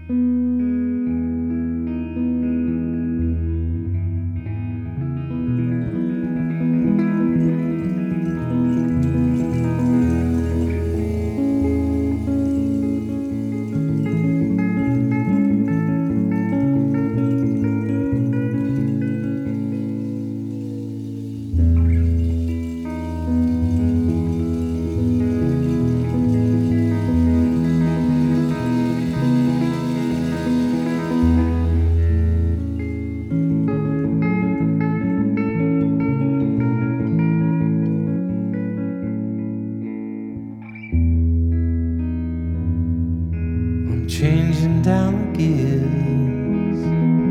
changing down the gears.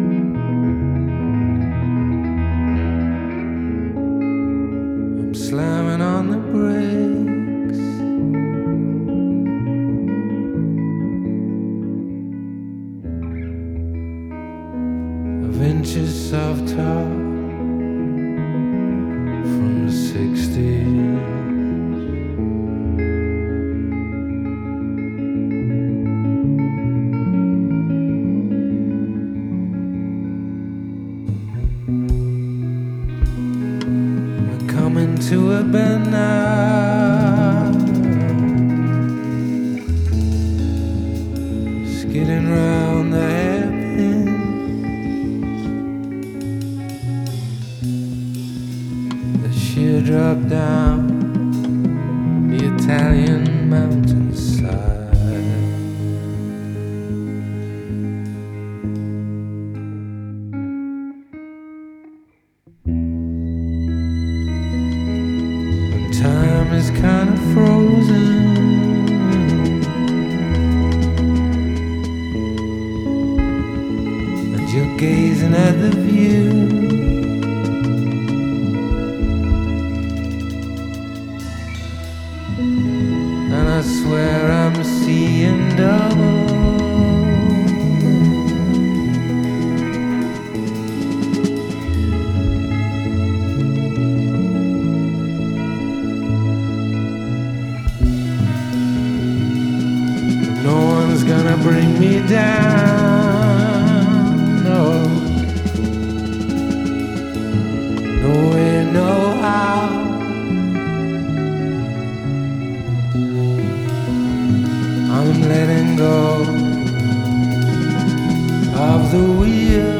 I'm slamming on the brakes. Of inches of top from the 60s. To a bend now, skidding round the hairpin. The sheer drop down the Italian mountainside. Time is kind of frozen, and you're gazing at the view. And I swear I'm seeing double. Gonna bring me down, no, no way, no how. I'm letting go of the wheel.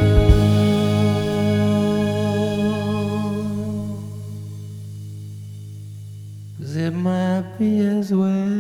'Cause it might be as well.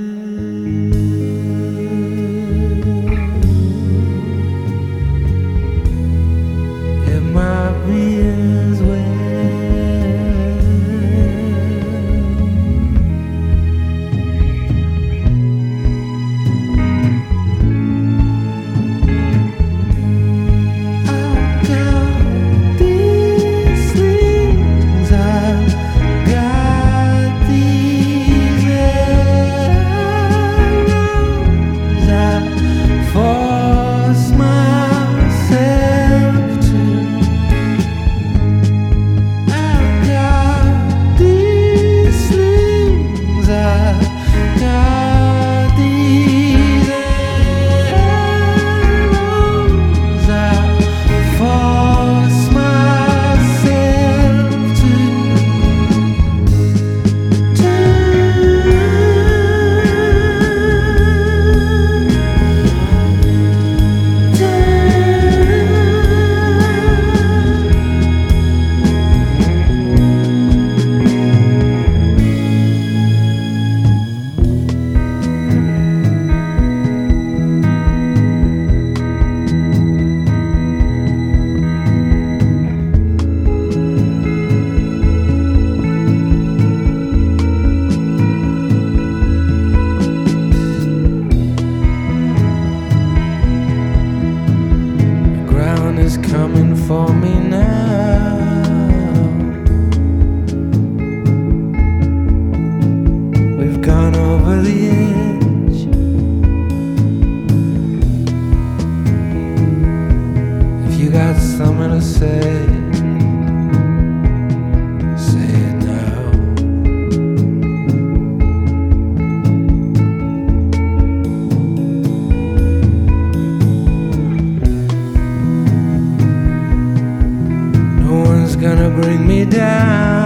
Is coming for me now. We've gone over the edge. If you got something to say, say it now. down.